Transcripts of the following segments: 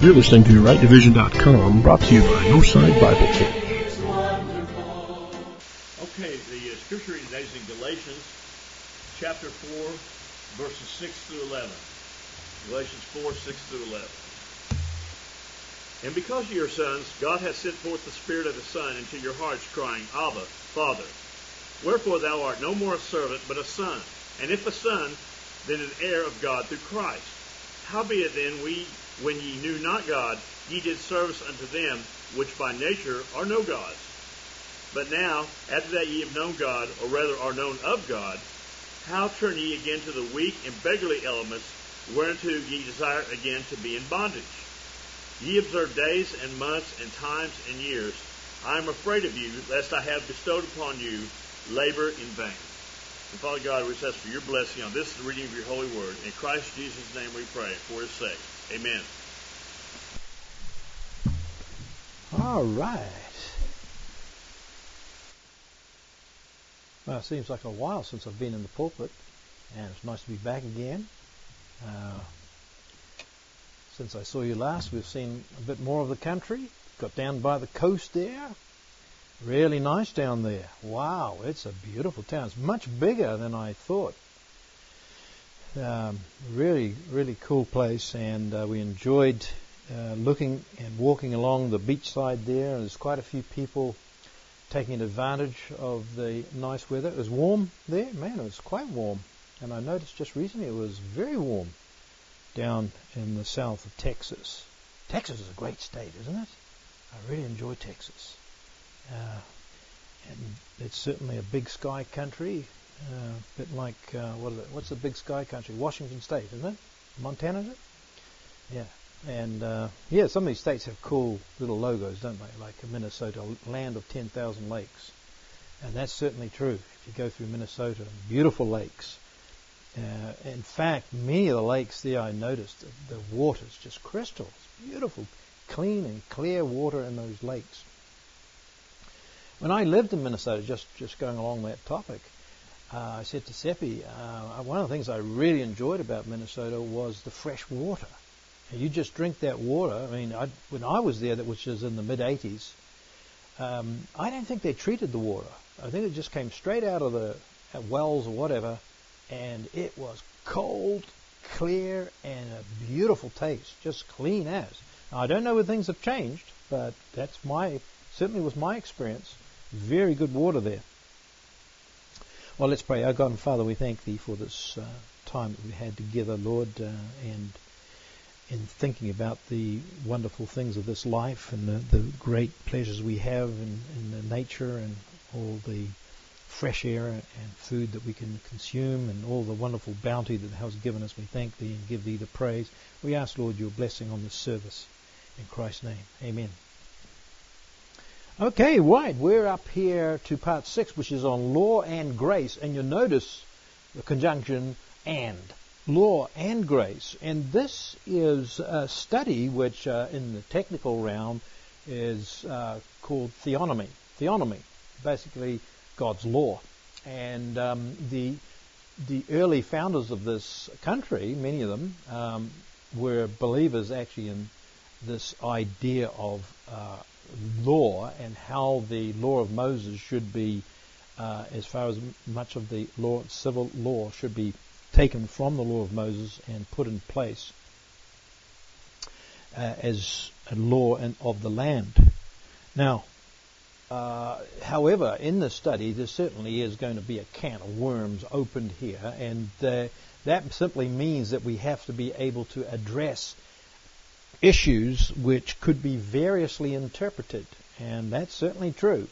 You're listening to RightDivision.com, brought to you by Northside Bible Church. Okay, the scripture reading today is in Galatians chapter 4, verses 6 through 11. Galatians 4, 6 through 11. And because ye are sons, God hath sent forth the Spirit of His Son into your hearts, crying, Abba, Father. Wherefore thou art no more a servant, but a son. And if a son, then an heir of God through Christ. Howbeit then when ye knew not God, ye did service unto them which by nature are no gods. But now, after that ye have known God, or rather are known of God, how turn ye again to the weak and beggarly elements, whereunto ye desire again to be in bondage? Ye observe days and months and times and years. I am afraid of you, lest I have bestowed upon you labor in vain. And Father God, we ask for your blessing on this, the reading of your holy word. In Christ Jesus' name we pray, for His sake. Amen. All right. Well, it seems like a while since I've been in the pulpit, and it's nice to be back again. Since I saw you last, we've seen a bit more of the country. Got down by the coast there. Really nice down there. Wow, it's a beautiful town. It's much bigger than I thought. Really, really cool place, and we enjoyed looking and walking along the beachside there. There's quite a few people taking advantage of the nice weather. It was warm there. Man, it was quite warm. And I noticed just recently it was very warm down in the south of Texas. Texas is a great state, isn't it? I really enjoy Texas. And it's certainly a big sky country, a bit like, what's the big sky country? Washington State, isn't it? Montana, is it? Yeah. And, some of these states have cool little logos, don't they? Like Minnesota, land of 10,000 lakes. And that's certainly true. If you go through Minnesota, beautiful lakes. In fact, many of the lakes there, I noticed, the water's just crystal. It's beautiful, clean and clear water in those lakes. When I lived in Minnesota, just going along that topic, I said to Seppi, one of the things I really enjoyed about Minnesota was the fresh water. And you just drink that water. I mean, when I was there, which was in the mid-'80s, I don't think they treated the water. I think it just came straight out of the wells or whatever, and it was cold, clear, and a beautiful taste, just clean as. Now, I don't know whether things have changed, but that's certainly was my experience. Very good water there. Well, let's pray. Our God and Father, we thank Thee for this time that we had together, Lord, and in thinking about the wonderful things of this life and the great pleasures we have in the nature and all the fresh air and food that we can consume and all the wonderful bounty that Thou hast given us. We thank Thee and give Thee the praise. We ask, Lord, Your blessing on this service. In Christ's name, amen. Okay, right, we're up here to part 6, which is on law and grace. And you'll notice the conjunction and. Law and grace. And this is a study which in the technical realm is called theonomy. Theonomy, basically God's law. And the early founders of this country, many of them, were believers actually in this idea of law and how the law of Moses should be, as far as much of the law, civil law, should be taken from the law of Moses and put in place as a law of the land. Now, however, in this study, there certainly is going to be a can of worms opened here, and that simply means that we have to be able to address issues which could be variously interpreted, and that's certainly true.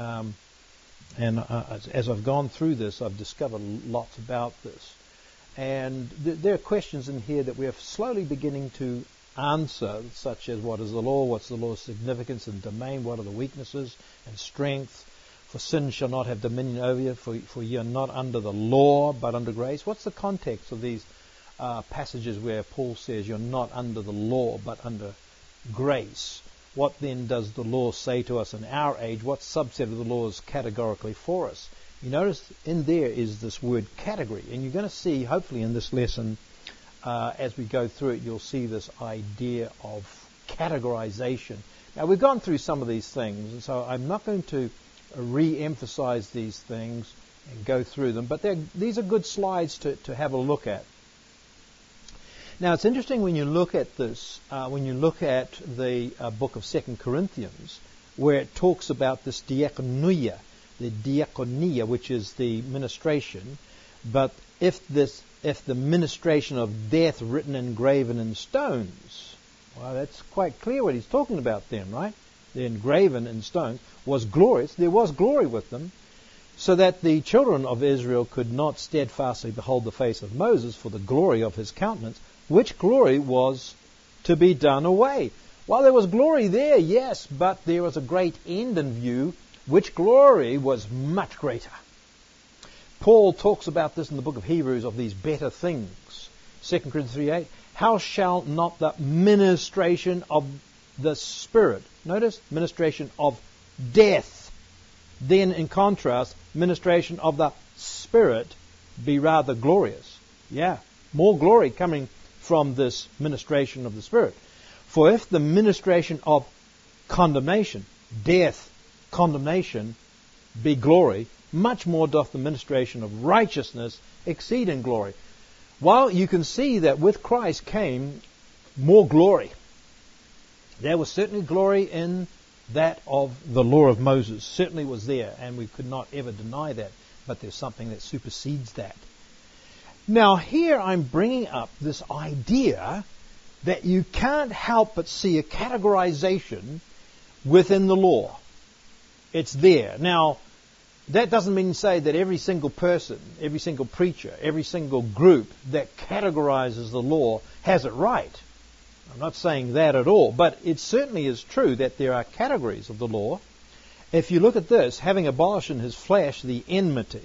As I've gone through this, I've discovered lots about this. And there are questions in here that we're slowly beginning to answer, such as what is the law, what's the law's significance and domain, what are the weaknesses and strengths. For sin shall not have dominion over you, for you are not under the law, but under grace. What's the context of these passages where Paul says you're not under the law, but under grace? What then does the law say to us in our age? What subset of the law is categorically for us? You notice in there is this word category, and you're going to see, hopefully in this lesson, as we go through it, you'll see this idea of categorization. Now, we've gone through some of these things, and so I'm not going to re-emphasize these things and go through them, but these are good slides to have a look at. Now, it's interesting when you look at this, when you look at the book of 2 Corinthians, where it talks about this diakonia, which is the ministration, but if the ministration of death written and graven in stones, well, that's quite clear what he's talking about then, right? The engraven in stones was glorious. There was glory with them, so that the children of Israel could not steadfastly behold the face of Moses for the glory of his countenance, which glory was to be done away. Well, there was glory there, yes, but there was a great end in view, which glory was much greater. Paul talks about this in the book of Hebrews, of these better things. 2 Corinthians 3:8, how shall not the ministration of the Spirit, notice, ministration of death, then in contrast, ministration of the Spirit be rather glorious? Yeah, more glory coming from this ministration of the Spirit. For if the ministration of condemnation, death, condemnation, be glory, much more doth the ministration of righteousness exceed in glory. Well, you can see that with Christ came more glory. There was certainly glory in that of the law of Moses. Certainly was there, and we could not ever deny that. But there's something that supersedes that. Now, here I'm bringing up this idea that you can't help but see a categorization within the law. It's there. Now, that doesn't mean to say that every single person, every single preacher, every single group that categorizes the law has it right. I'm not saying that at all, but it certainly is true that there are categories of the law. If you look at this, having abolished in his flesh the enmity,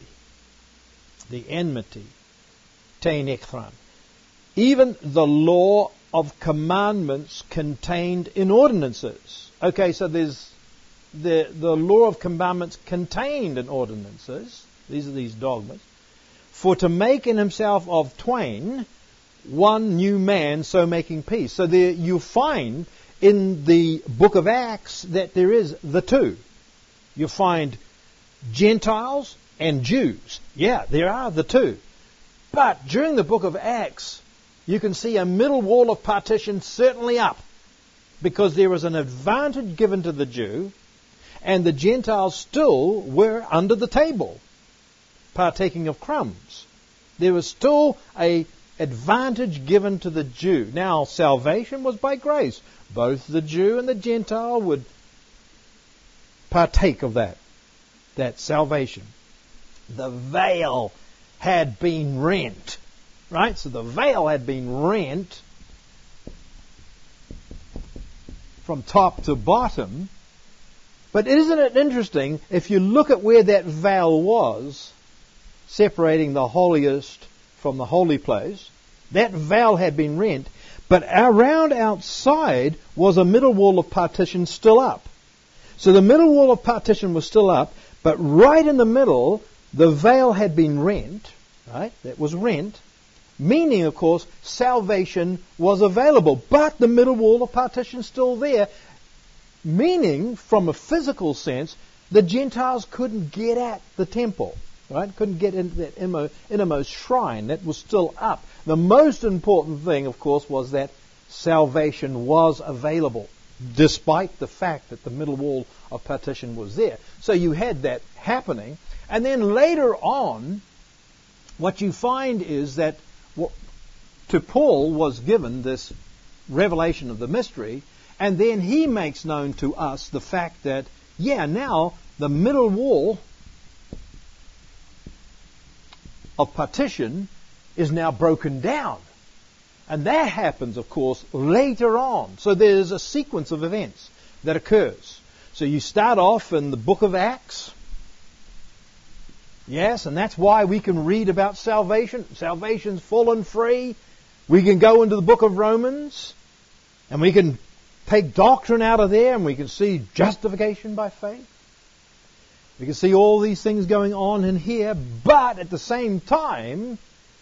tein ekthran, even the law of commandments contained in ordinances. Okay, so there's the law of commandments contained in ordinances. These are these dogmas. For to make in himself of twain one new man, so making peace. So there you find in the book of Acts that there is the two. You find Gentiles and Jews. Yeah, there are the two. But during the book of Acts, you can see a middle wall of partition certainly up, because there was an advantage given to the Jew, and the Gentiles still were under the table, partaking of crumbs. There was still an advantage given to the Jew. Now, salvation was by grace. Both the Jew and the Gentile would partake of that salvation. The veil had been rent. Right? So the veil had been rent from top to bottom. But isn't it interesting, if you look at where that veil was, separating the holiest from the holy place, that veil had been rent, but around outside was a middle wall of partition still up. So the middle wall of partition was still up, but right in the middle, the veil had been rent, right? That was rent. Meaning, of course, salvation was available, but the middle wall of partition still there. Meaning, from a physical sense, the Gentiles couldn't get at the temple, right? Couldn't get into that innermost shrine that was still up. The most important thing, of course, was that salvation was available, despite the fact that the middle wall of partition was there. So you had that happening, and then later on, what you find is that to Paul was given this revelation of the mystery, and then he makes known to us the fact that, now the middle wall of partition is now broken down. And that happens, of course, later on. So there's a sequence of events that occurs. So you start off in the book of Acts. Yes, and that's why we can read about salvation. Salvation's full and free. We can go into the book of Romans, and we can take doctrine out of there, and we can see justification by faith. We can see all these things going on in here, but at the same time,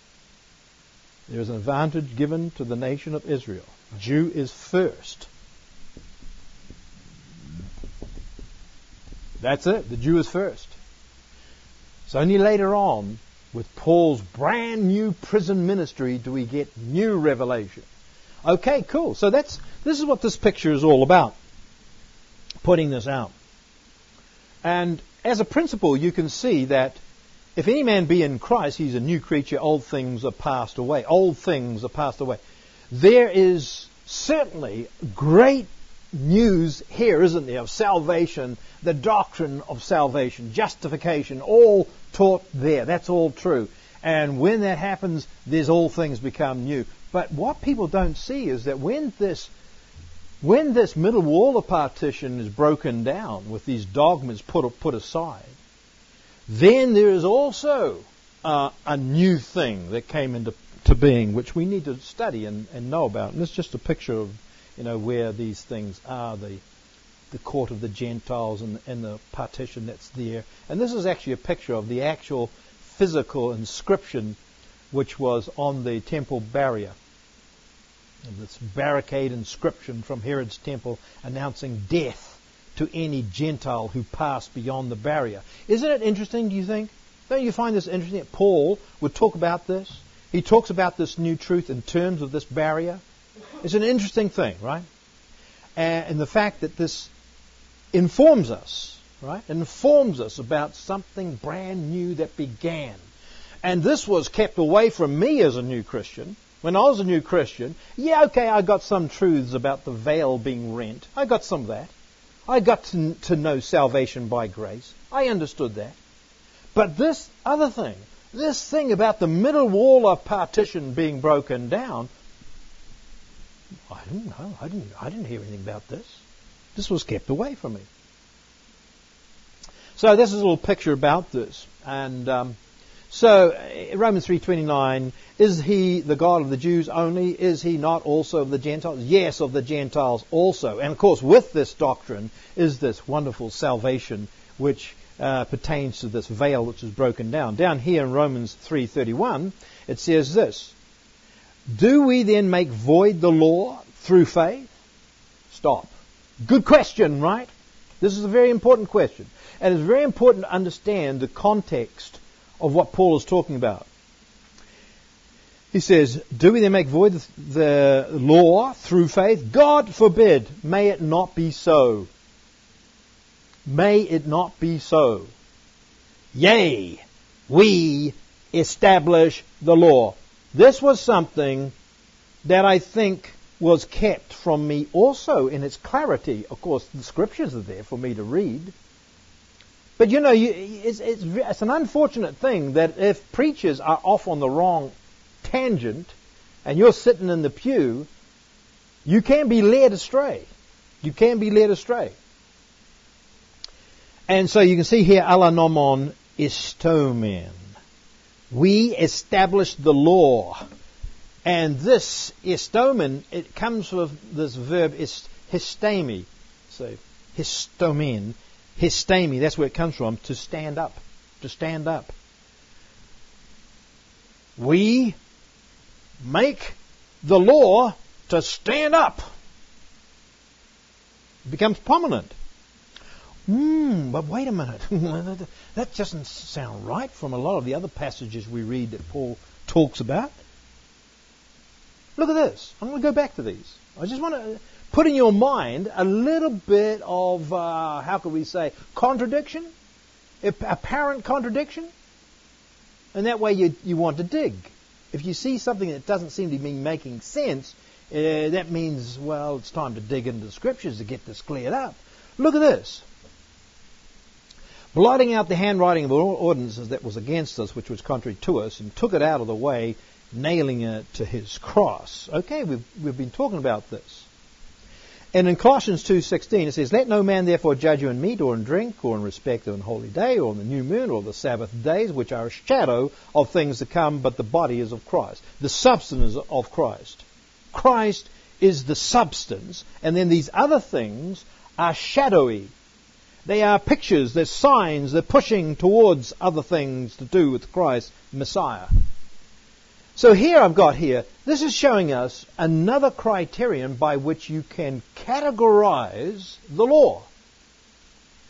there is an advantage given to the nation of Israel. Jew is first. That's it. The Jew is first. It's only later on, with Paul's brand new prison ministry, do we get new revelation. Okay, cool. So this is what this picture is all about. Putting this out. And as a principle, you can see that if any man be in Christ, he's a new creature. Old things are passed away. Old things are passed away. There is certainly great news here, isn't there, of salvation, the doctrine of salvation, justification, all taught there. That's all true. And when that happens, there's all things become new. But what people don't see is that when this middle wall of partition is broken down, with these dogmas put aside, then there is also a new thing that came into being, which we need to study and know about. And this is just a picture of, where these things are, the court of the Gentiles and the partition that's there. And this is actually a picture of the actual physical inscription which was on the temple barrier. And this barricade inscription from Herod's temple announcing death to any Gentile who passed beyond the barrier. Isn't it interesting, do you think? Don't you find this interesting that Paul would talk about this? He talks about this new truth in terms of this barrier. It's an interesting thing, right? And the fact that this informs us, right? Informs us about something brand new that began. And this was kept away from me as a new Christian. When I was a new Christian, I got some truths about the veil being rent. I got some of that. I got to know salvation by grace. I understood that. But this other thing, this thing about the middle wall of partition being broken down, I didn't know. I didn't hear anything about this. This was kept away from me. So this is a little picture about this. And so Romans 3:29, is he the God of the Jews only? Is he not also of the Gentiles? Yes, of the Gentiles also. And of course, with this doctrine is this wonderful salvation which pertains to this veil which is broken down. Down here in Romans 3:31, it says this: do we then make void the law through faith? Stop. Good question, right? This is a very important question. And it's very important to understand the context of what Paul is talking about. He says, do we then make void the law through faith? God forbid. May it not be so. May it not be so. Yea, we establish the law. This was something that I think was kept from me also in its clarity. Of course, the scriptures are there for me to read. But it's an unfortunate thing that if preachers are off on the wrong tangent and you're sitting in the pew, you can be led astray. You can be led astray. And so you can see here, ala nomon istomen. We established the law. And this istomen, it comes with this verb histemi. So histomen. Histemi, that's where it comes from, to stand up. To stand up. We make the law to stand up. It becomes prominent. But wait a minute. That doesn't sound right from a lot of the other passages we read that Paul talks about. Look at this. I'm going to go back to these. I just want to put in your mind a little bit of, how could we say, contradiction? Apparent contradiction? And that way you want to dig. If you see something that doesn't seem to be making sense, that means, well, it's time to dig into the scriptures to get this cleared up. Look at this. Blotting out the handwriting of all ordinances that was against us, which was contrary to us, and took it out of the way, nailing it to his cross. Okay, we've been talking about this. And in Colossians 2:16 it says, let no man therefore judge you in meat or in drink or in respect of an holy day or on the new moon or the Sabbath days, which are a shadow of things to come, but the body is of Christ. The substance is of Christ. Christ is the substance, and then these other things are shadowy. They are pictures, they're signs, they're pushing towards other things to do with Christ, Messiah. So here I've got here, this is showing us another criterion by which you can categorize the law.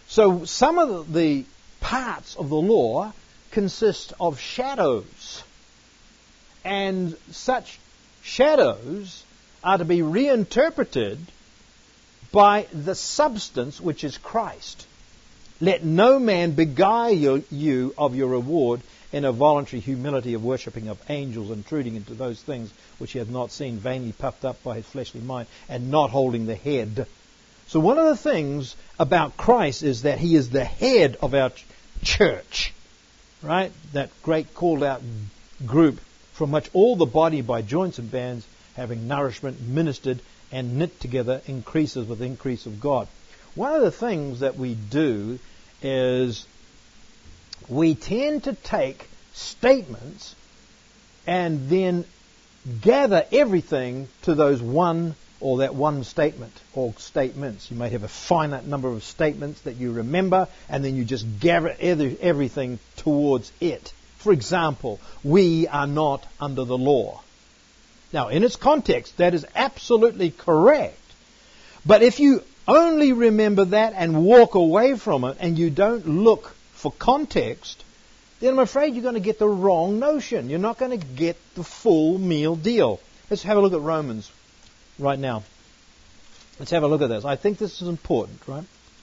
So some of the parts of the law consist of shadows. And such shadows are to be reinterpreted by the substance which is Christ. Let no man beguile you of your reward in a voluntary humility of worshipping of angels, intruding into those things which he hath not seen, vainly puffed up by his fleshly mind, and not holding the head. So one of the things about Christ is that he is the head of our church. Right? That great called out group from which all the body by joints and bands, having nourishment ministered and knit together, increases with increase of God. One of the things that we do is we tend to take statements and then gather everything to those one or that one statement or statements. You might have a finite number of statements that you remember, and then you just gather everything towards it. For example, we are not under the law. Now, in its context, that is absolutely correct. But if you only remember that and walk away from it and you don't look for context, then I'm afraid you're going to get the wrong notion. You're not going to get the full meal deal. Let's have a look at Romans right now. Let's have a look at this. I think this is important, right?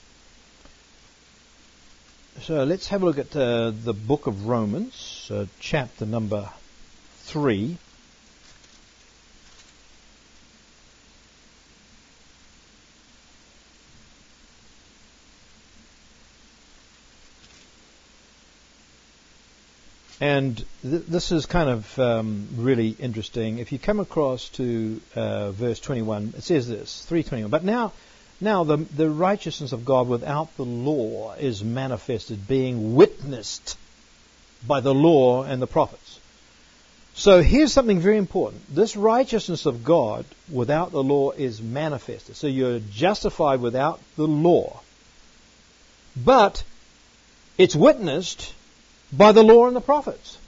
So let's have a look at the book of Romans, chapter number 3. And this is kind of really interesting. If you come across to verse 21, it says this, 3:21. But now the righteousness of God without the law is manifested, being witnessed by the law and the prophets. So here's something very important. This righteousness of God without the law is manifested. So you're justified without the law. But it's witnessed by the law and the prophets.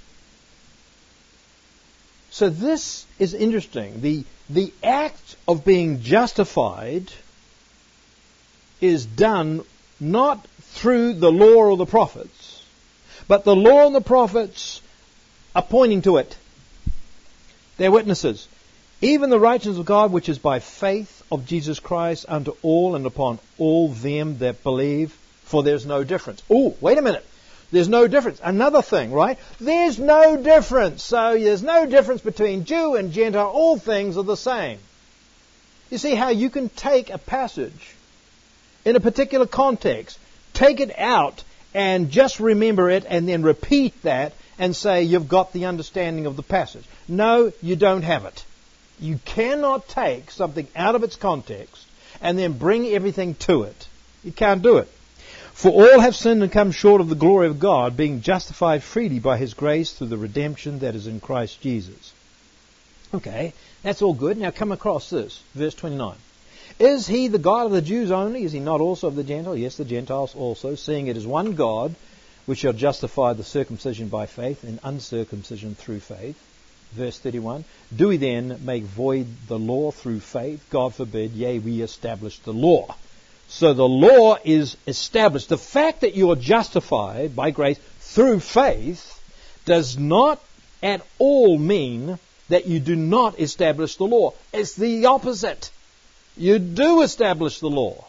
So this is interesting. The act of being justified is done not through the law or the prophets, but the law and the prophets are pointing to it. They're witnesses. Even the righteousness of God, which is by faith of Jesus Christ unto all and upon all them that believe, for there's no difference. Oh, wait a minute. There's no difference. Another thing, right? There's no difference. So there's no difference between Jew and Gentile. All things are the same. You see how you can take a passage in a particular context, take it out and just remember it and then repeat that and say you've got the understanding of the passage. No, you don't have it. You cannot take something out of its context and then bring everything to it. You can't do it. For all have sinned and come short of the glory of God, being justified freely by His grace through the redemption that is in Christ Jesus. Okay, that's all good. Now come across this, verse 29. Is He the God of the Jews only? Is He not also of the Gentiles? Yes, the Gentiles also, seeing it is one God, which shall justify the circumcision by faith and uncircumcision through faith. Verse 31. Do we then make void the law through faith? God forbid, yea, we establish the law. So the law is established. The fact that you are justified by grace through faith does not at all mean that you do not establish the law. It's the opposite. You do establish the law.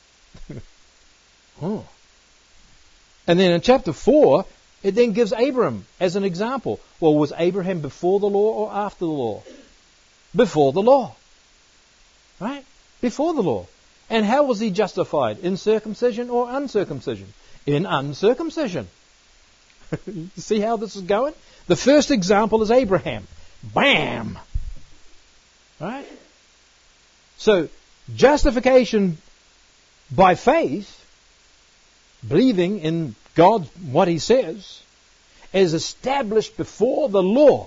Oh. And then in chapter 4, it then gives Abraham as an example. Well, was Abraham before the law or after the law? Before the law. Right? Before the law. And how was he justified? In circumcision or uncircumcision? In uncircumcision. You see how this is going? The first example is Abraham. Bam! Right? So, justification by faith, believing in God, what He says, is established before the law.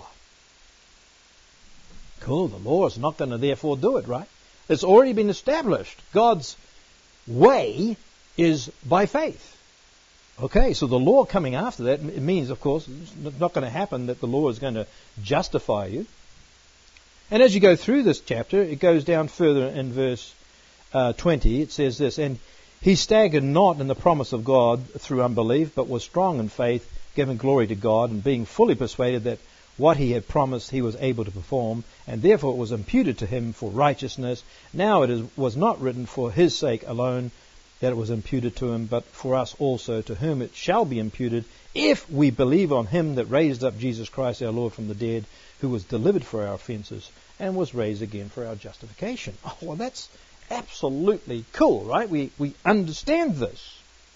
Cool, the law is not going to therefore do it, right? It's already been established. God's way is by faith. Okay, so the law coming after that, it means, of course, it's not going to happen that the law is going to justify you. And as you go through this chapter, it goes down further in verse 20. It says this, and He staggered not in the promise of God through unbelief, but was strong in faith, giving glory to God, and being fully persuaded that what he had promised he was able to perform, and therefore it was imputed to him for righteousness. Now was not written for his sake alone that it was imputed to him, but for us also, to whom it shall be imputed, if we believe on him that raised up Jesus Christ our Lord from the dead, who was delivered for our offences, and was raised again for our justification. Oh, well, that's absolutely cool, right? We understand this.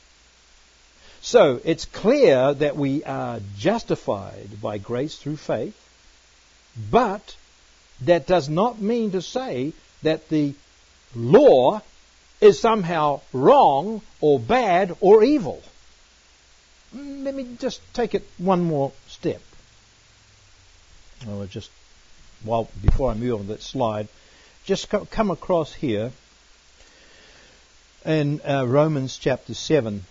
So it's clear that we are justified by grace through faith, but that does not mean to say that the law is somehow wrong or bad or evil. Let me just take it one more step. Before I move on to that slide, just come across here in Romans chapter 7.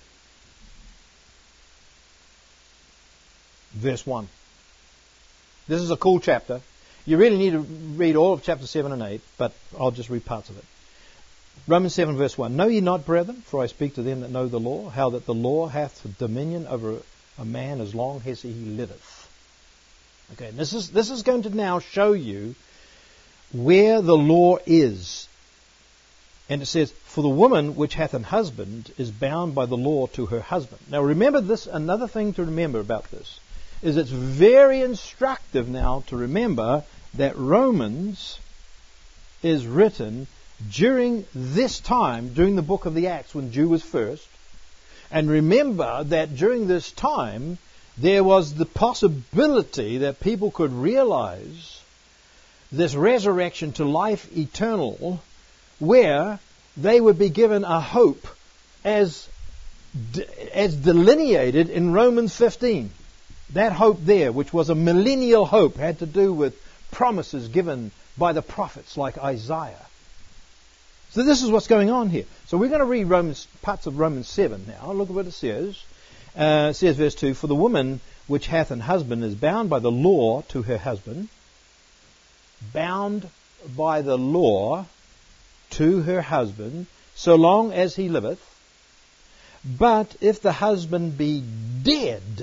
Verse 1. This is a cool chapter. You really need to read all of chapter 7 and 8, but I'll just read parts of it. Romans 7 verse 1. Know ye not, brethren, for I speak to them that know the law, how that the law hath dominion over a man as long as he liveth. Okay, this is going to now show you where the law is. And it says, for the woman which hath an husband is bound by the law to her husband. Now remember this, another thing to remember about this is it's very instructive now to remember that Romans is written during this time, during the book of the Acts when Jew was first. And remember that during this time there was the possibility that people could realize this resurrection to life eternal, where they would be given a hope as delineated in Romans 15. That hope there, which was a millennial hope, had to do with promises given by the prophets like Isaiah. So this is what's going on here. So we're going to read parts of Romans 7 now. Look at what it says. It says, verse 2, for the woman which hath an husband is bound by the law to her husband. Bound by the law to her husband, so long as he liveth. But if the husband be dead,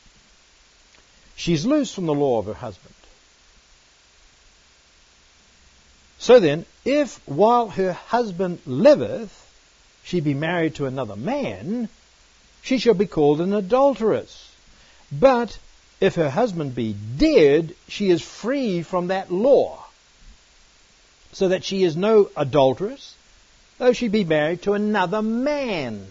she's loose from the law of her husband. So then, if while her husband liveth, she be married to another man, she shall be called an adulteress. But if her husband be dead, she is free from that law, so that she is no adulteress, though she be married to another man.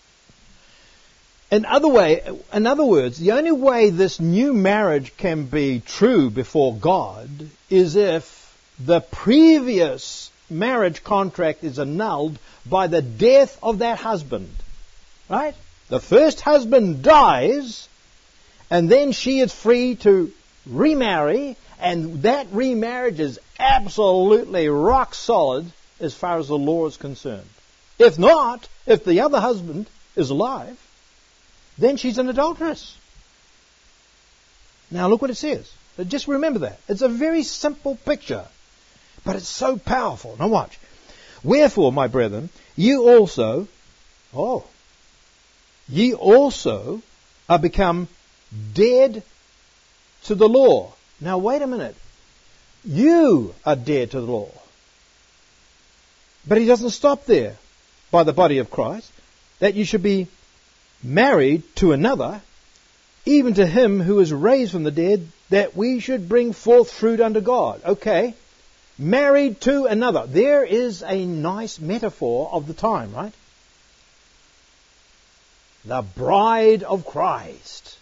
In other words, the only way this new marriage can be true before God is if the previous marriage contract is annulled by the death of that husband. Right? The first husband dies, and then she is free to remarry, and that remarriage is absolutely rock solid as far as the law is concerned. If not, if the other husband is alive, then she's an adulteress. Now look what it says. Just remember that. It's a very simple picture, but it's so powerful. Now watch. Wherefore, my brethren, ye also are become dead to the law. Now wait a minute. You are dead to the law. But he doesn't stop there. By the body of Christ, that you should be married to another, even to him who is raised from the dead, that we should bring forth fruit unto God. Okay. Married to another. There is a nice metaphor of the time, right? The bride of Christ.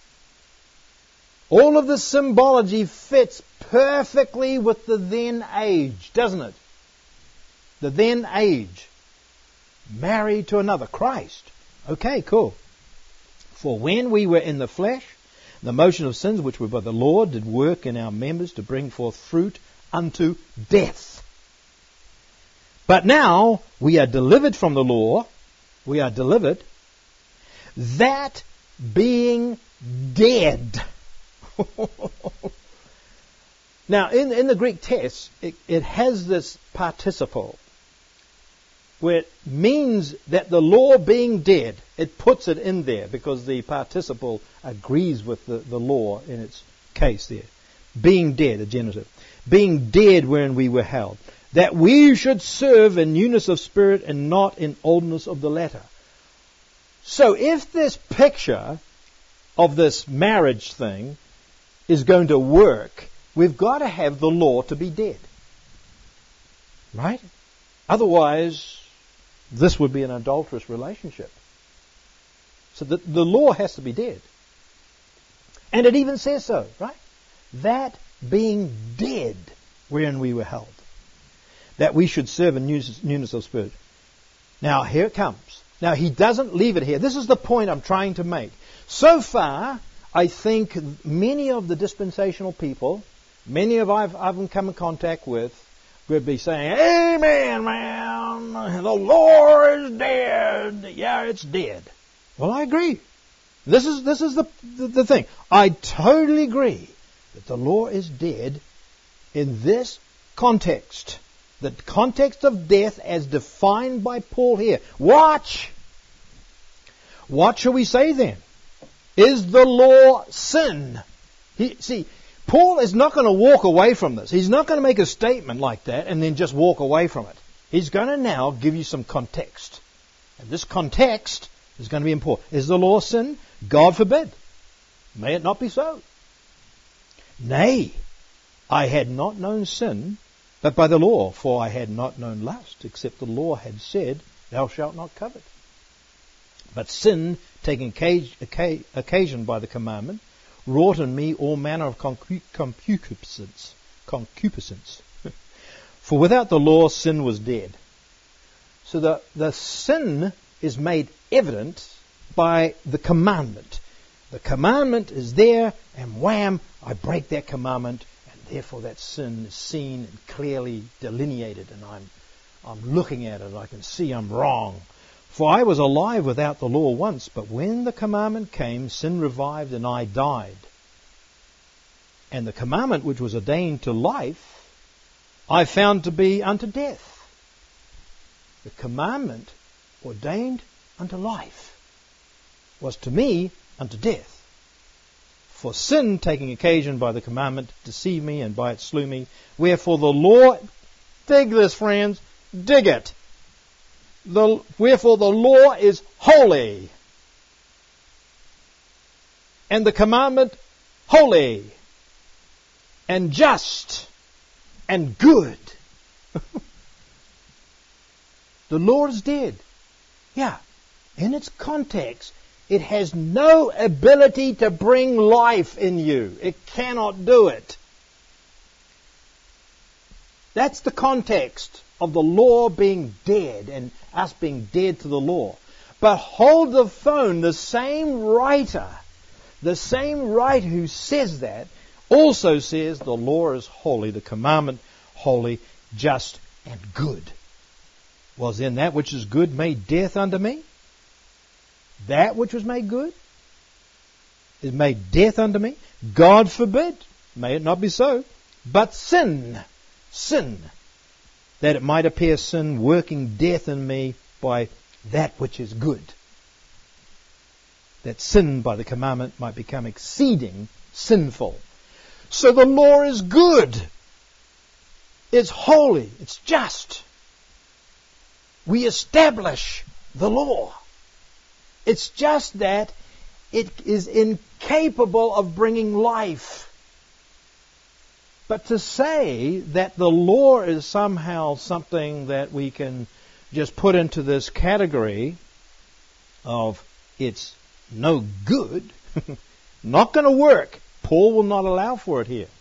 All of this symbology fits perfectly with the then age, doesn't it? The then age. Married to another. Christ. Okay, cool. For when we were in the flesh, the motion of sins which were by the law did work in our members to bring forth fruit unto death. But now we are delivered from the law. We are delivered. That being dead. Now, in the Greek text, it has this participle. where it means that the law being dead, it puts it in there because the participle agrees with the law in its case there. Being dead, a genitive. Being dead wherein we were held. That we should serve in newness of spirit and not in oldness of the letter. So if this picture of this marriage thing is going to work, we've got to have the law to be dead. Right? Otherwise, this would be an adulterous relationship. So the law has to be dead. And it even says so, right? That being dead wherein we were held. That we should serve in newness of spirit. Now, here it comes. Now, he doesn't leave it here. This is the point I'm trying to make. So far, I think many of the dispensational people, many of I've come in contact with, would be saying, "Amen, man, the law is dead." Yeah, it's dead. Well, I agree. This is the thing. I totally agree that the law is dead in this context. The context of death as defined by Paul here. Watch! What shall we say then? Is the law sin? Paul is not going to walk away from this. He's not going to make a statement like that and then just walk away from it. He's going to now give you some context. And this context is going to be important. Is the law sin? God forbid. May it not be so. Nay, I had not known sin, but by the law, for I had not known lust, except the law had said, "Thou shalt not covet." But sin, taking occasion by the commandment, wrought in me all manner of concupiscence. For without the law, sin was dead. So the sin is made evident by the commandment. The commandment is there, and wham, I break that commandment, and therefore that sin is seen and clearly delineated, and I'm looking at it, I can see I'm wrong. For I was alive without the law once, but when the commandment came, sin revived, and I died. And the commandment which was ordained to life, I found to be unto death. The commandment ordained unto life was to me unto death. For sin, taking occasion by the commandment, deceived me, and by it slew me. Wherefore the law, dig this, friends, dig it. Wherefore the law is holy, and the commandment holy, and just, and good. The law is dead. Yeah. In its context, it has no ability to bring life in you. It cannot do it. That's the context of the law being dead and us being dead to the law. But hold the phone, the same writer who says that also says the law is holy, the commandment holy, just, and good. Was then that which is good made death unto me? That which was made good is made death unto me? God forbid. May it not be so. But sin, that it might appear sin, working death in me by that which is good. That sin by the commandment might become exceeding sinful. So the law is good. It's holy. It's just. We establish the law. It's just that it is incapable of bringing life. But to say that the law is somehow something that we can just put into this category of it's no good, not going to work. Paul will not allow for it here.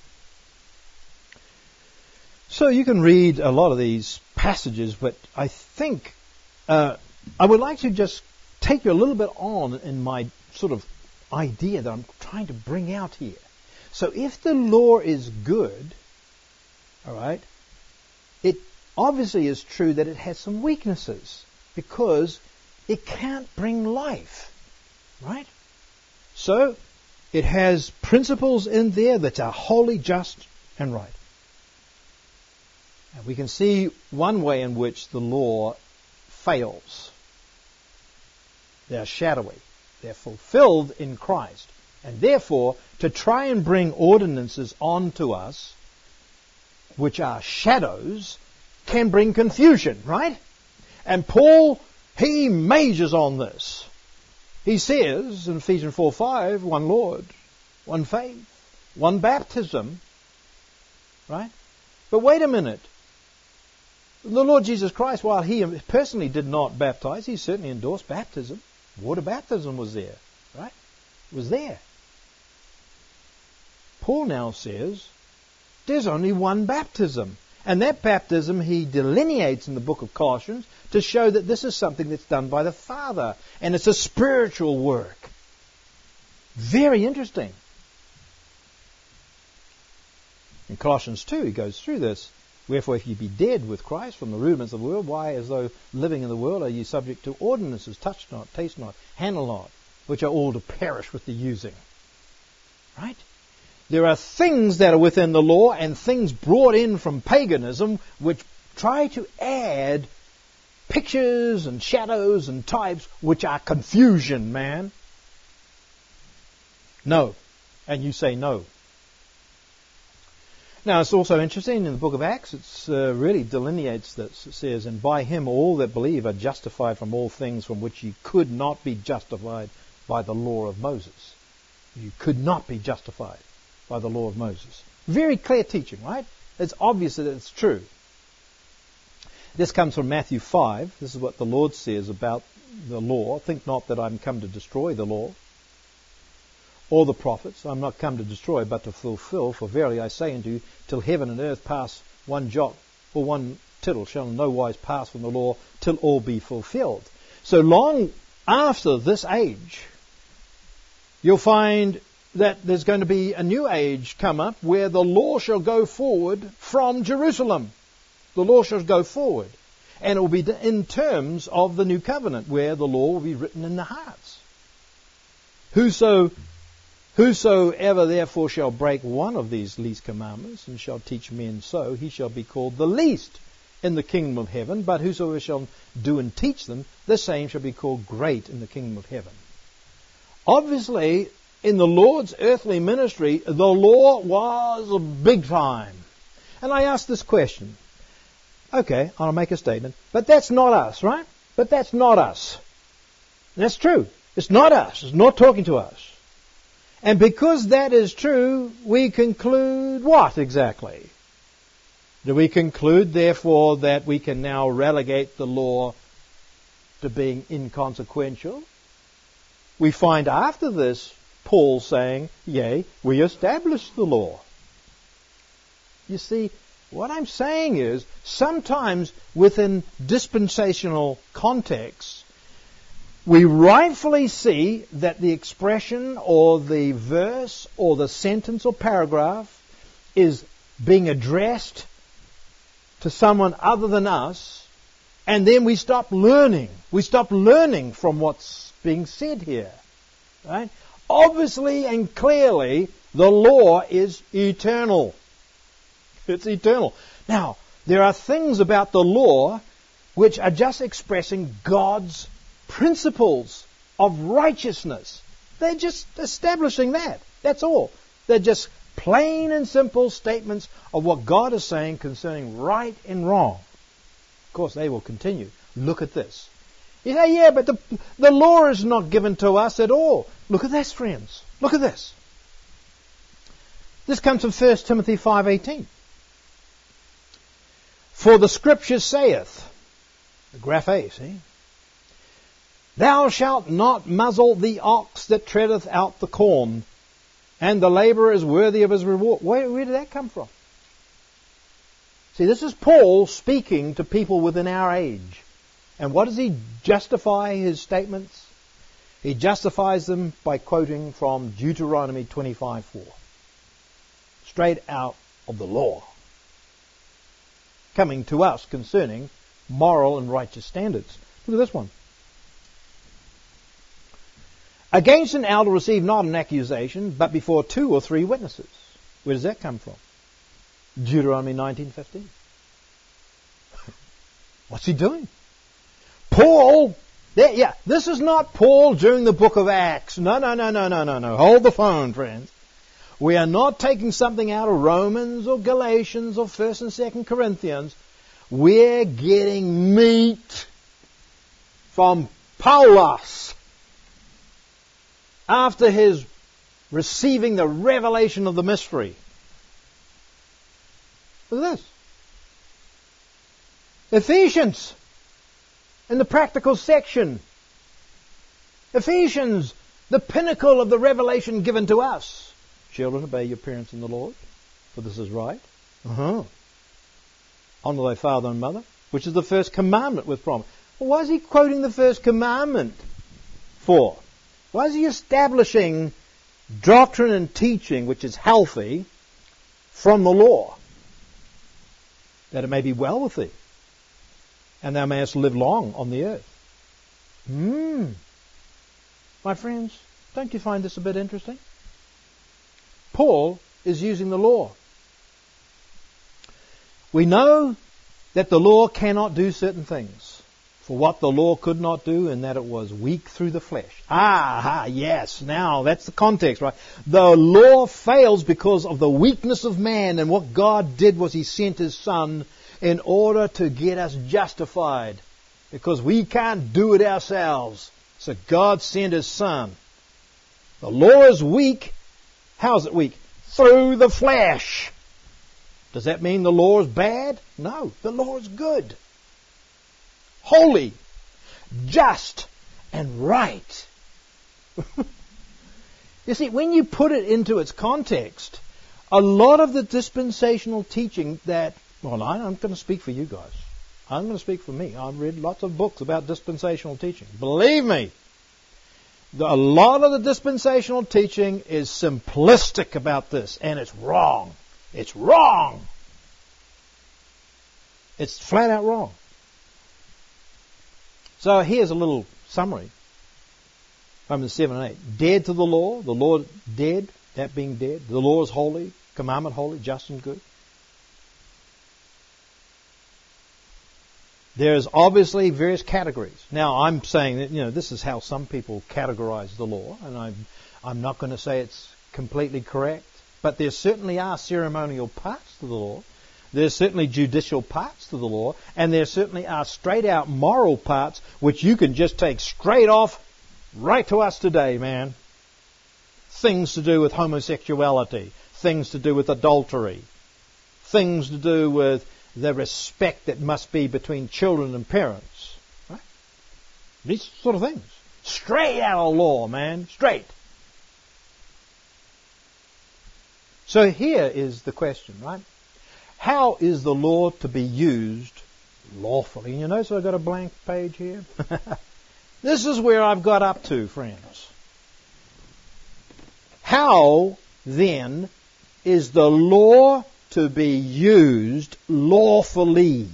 So you can read a lot of these passages, but I think I would like to just take you a little bit on in my sort of idea that I'm trying to bring out here. So if the law is good, all right, it obviously is true that it has some weaknesses because it can't bring life, right? So it has principles in there that are wholly just and right. And we can see one way in which the law fails. They are shadowy. They're fulfilled in Christ. And therefore, to try and bring ordinances onto us, which are shadows, can bring confusion, right? And Paul, he majors on this. He says in Ephesians 4:5, one Lord, one faith, one baptism, right? But wait a minute. The Lord Jesus Christ, while he personally did not baptize, he certainly endorsed baptism. Water baptism was there, right? It was there. Paul now says there's only one baptism. And that baptism he delineates in the book of Colossians to show that this is something that's done by the Father. And it's a spiritual work. Very interesting. In Colossians 2 he goes through this. Wherefore if ye be dead with Christ from the rudiments of the world, why as though living in the world are ye subject to ordinances, touch not, taste not, handle not, which are all to perish with the using. Right? There are things that are within the law and things brought in from paganism which try to add pictures and shadows and types which are confusion, man. No. And you say no. Now it's also interesting in the book of Acts, it really delineates this. It says, and by him all that believe are justified from all things from which you could not be justified by the law of Moses. You could not be justified by the law of Moses. Very clear teaching, right? It's obvious that it's true. This comes from Matthew 5. This is what the Lord says about the law. Think not that I'm come to destroy the law or the prophets. I'm not come to destroy, but to fulfill. For verily I say unto you, till heaven and earth pass, one jot or one tittle shall in no wise pass from the law, till all be fulfilled. So long after this age, you'll find that there's going to be a new age come up where the law shall go forward from Jerusalem. The law shall go forward. And it will be in terms of the new covenant where the law will be written in the hearts. Whosoever therefore shall break one of these least commandments and shall teach men so, he shall be called the least in the kingdom of heaven. But whosoever shall do and teach them, the same shall be called great in the kingdom of heaven. Obviously, in the Lord's earthly ministry, the law was big time. And I ask this question. Okay, I'll make a statement. But that's not us, right? But that's not us. That's true. It's not us. It's not talking to us. And because that is true, we conclude what exactly? Do we conclude, therefore, that we can now relegate the law to being inconsequential? We find after this Paul saying, yea, we establish the law. You see, what I'm saying is, sometimes within dispensational contexts, we rightfully see that the expression or the verse or the sentence or paragraph is being addressed to someone other than us, and then we stop learning. We stop learning from what's being said here. Right? Obviously and clearly, the law is eternal. It's eternal. Now, there are things about the law which are just expressing God's principles of righteousness. They're just establishing that. That's all. They're just plain and simple statements of what God is saying concerning right and wrong. Of course, they will continue. Look at this. You say, yeah, but the law is not given to us at all. Look at this, friends. Look at this. This comes from 1 Timothy 5:18. For the Scripture saith, the graphe, see? Thou shalt not muzzle the ox that treadeth out the corn, and the labourer is worthy of his reward. Where did that come from? See, this is Paul speaking to people within our age. And what does he justify his statements? He justifies them by quoting from Deuteronomy 25:4. Straight out of the law. Coming to us concerning moral and righteous standards. Look at this one. Against an elder receive not an accusation, but before 2 or 3 witnesses. Where does that come from? Deuteronomy 19:15. What's he doing? Paul, this is not Paul during the book of Acts. No. Hold the phone, friends. We are not taking something out of Romans or Galatians or 1st and 2nd Corinthians. We're getting meat from Paulus after his receiving the revelation of the mystery. Look at this. Ephesians, in the practical section. Ephesians, the pinnacle of the revelation given to us. Children, obey your parents in the Lord, for this is right. Honor thy father and mother, which is the first commandment with promise. Well, why is he quoting the first commandment for? Why is he establishing doctrine and teaching which is healthy from the law? That it may be well with thee, and thou mayest live long on the earth. My friends, don't you find this a bit interesting? Paul is using the law. We know that the law cannot do certain things, for what the law could not do, in that it was weak through the flesh. Yes, now that's the context, right? The law fails because of the weakness of man, and what God did was He sent His Son in order to get us justified, because we can't do it ourselves. So God sent His Son. The law is weak. How is it weak? Through the flesh. Does that mean the law is bad? No, the law is good, holy, just, and right. You see, when you put it into its context, a lot of the dispensational teaching that, well, I'm going to speak for you guys. I'm going to speak for me. I've read lots of books about dispensational teaching. Believe me, a lot of the dispensational teaching is simplistic about this, and it's wrong. It's wrong. It's flat out wrong. So here's a little summary. Romans 7 and 8. Dead to the law dead, that being dead. The law is holy, commandment holy, just and good. There's obviously various categories. Now, I'm saying that, this is how some people categorize the law, and I'm not going to say it's completely correct, but there certainly are ceremonial parts to the law. There's certainly judicial parts to the law, and there certainly are straight-out moral parts which you can just take straight off right to us today, man. Things to do with homosexuality, things to do with adultery, things to do with the respect that must be between children and parents. Right? These sort of things. Straight out of law, man. Straight. So here is the question, right? How is the law to be used lawfully? And you notice I've got a blank page here? This is where I've got up to, friends. How, then, is the law to be used lawfully?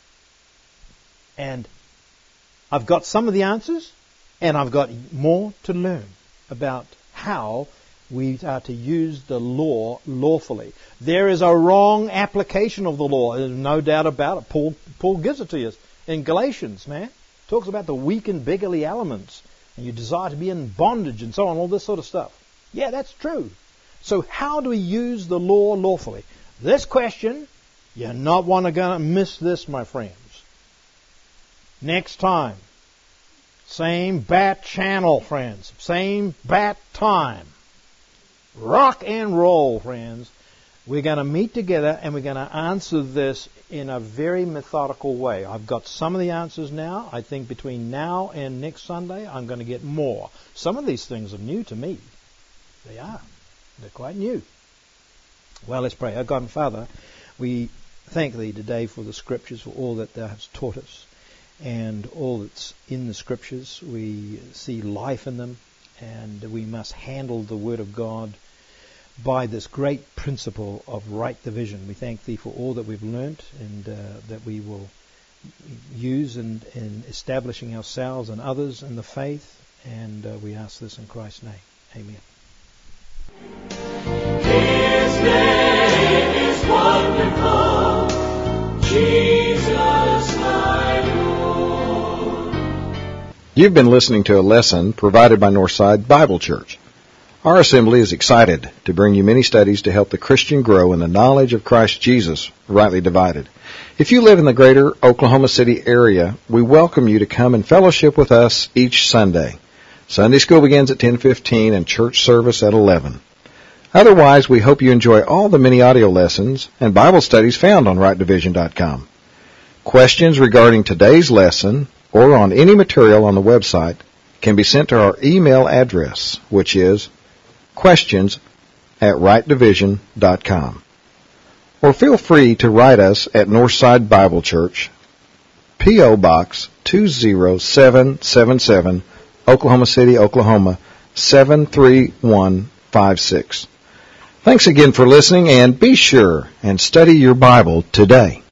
And I've got some of the answers, and I've got more to learn about how we are to use the law lawfully. There is a wrong application of the law. There's no doubt about it. Paul gives it to us in Galatians, man. Talks about the weak and beggarly elements, and you desire to be in bondage and so on, all this sort of stuff. Yeah, that's true. So how do we use the law lawfully? This question, you're not going to miss this, my friends. Next time. Same bat channel, friends. Same bat time. Rock and roll, friends. We're going to meet together and we're going to answer this in a very methodical way. I've got some of the answers now. I think between now and next Sunday, I'm going to get more. Some of these things are new to me. They are. They're quite new. Well, let's pray. Our God and Father, we thank Thee today for the Scriptures, for all that Thou hast taught us, and all that's in the Scriptures. We see life in them, and we must handle the Word of God by this great principle of right division. We thank Thee for all that we've learnt, and that we will use in establishing ourselves and others in the faith, and we ask this in Christ's name. Amen. His name is wonderful, Jesus my Lord. You've been listening to a lesson provided by Northside Bible Church. Our assembly is excited to bring you many studies to help the Christian grow in the knowledge of Christ Jesus, rightly divided. If you live in the greater Oklahoma City area, we welcome you to come and fellowship with us each Sunday. Sunday school begins at 10:15 and church service at 11. Otherwise, we hope you enjoy all the many audio lessons and Bible studies found on rightdivision.com. Questions regarding today's lesson or on any material on the website can be sent to our email address, which is questions@rightdivision.com. Or feel free to write us at Northside Bible Church, P.O. Box 20777, Oklahoma City, Oklahoma 73156. Thanks again for listening, and be sure and study your Bible today.